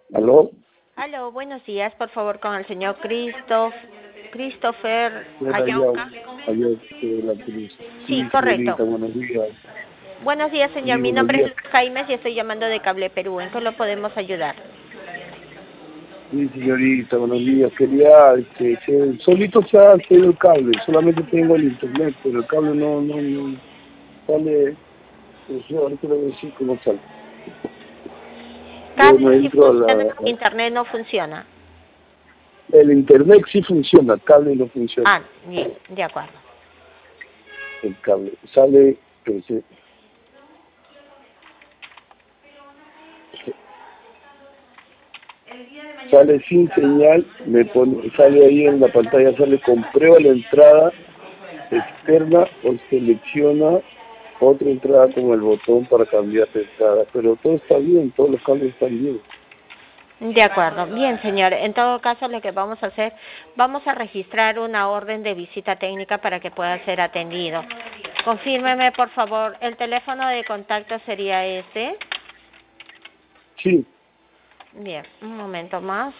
¿Aló? Aló, buenos días, por favor, con el señor Christopher Era ya, Ayauca. ayer de la cruz. Sí, Sí, correcto. señorita, buenos días. Buenos días, señor. Sí, Mi buenos nombre días. es Jaime y estoy llamando de Cable Perú. ¿En qué lo podemos ayudar? Sí, señorita, buenos días. Quería, solito se ha caído el cable, solamente tengo el internet, pero el cable no sale, no sé, ahorita le voy a decir cómo sale. Yo no Cable sí entro a funciona, la... internet no funciona. El internet sí funciona, el cable no funciona. Ah, bien, de acuerdo. El cable sale, sale sin señal, sale ahí en la pantalla, sale comprueba la entrada externa o selecciona otra entrada con el botón para cambiar de entrada, pero todo está bien, todos los cambios están bien. De acuerdo. Bien, señor. En todo caso, lo que vamos a hacer, vamos a registrar una orden de visita técnica para que pueda ser atendido. Confírmeme, por favor, el teléfono de contacto sería este. Sí, Bien, un momento más.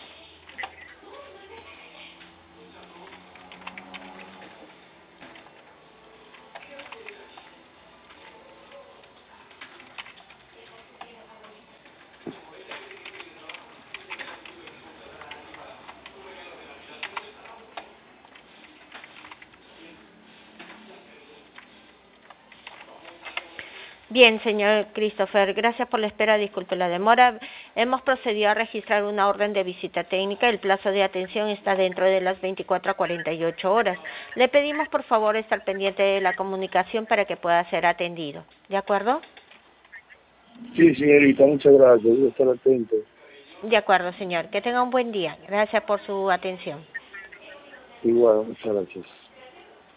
Bien, señor Christopher, gracias por la espera, disculpe la demora. Hemos procedido a registrar una orden de visita técnica. El plazo de atención está dentro de las 24 a 48 horas. Le pedimos, por favor, estar pendiente de la comunicación para que pueda ser atendido. ¿De acuerdo? sí, señorita, muchas gracias, voy a estar atento. De acuerdo, señor. Que tenga un buen día. Gracias por su atención. Igual, muchas gracias.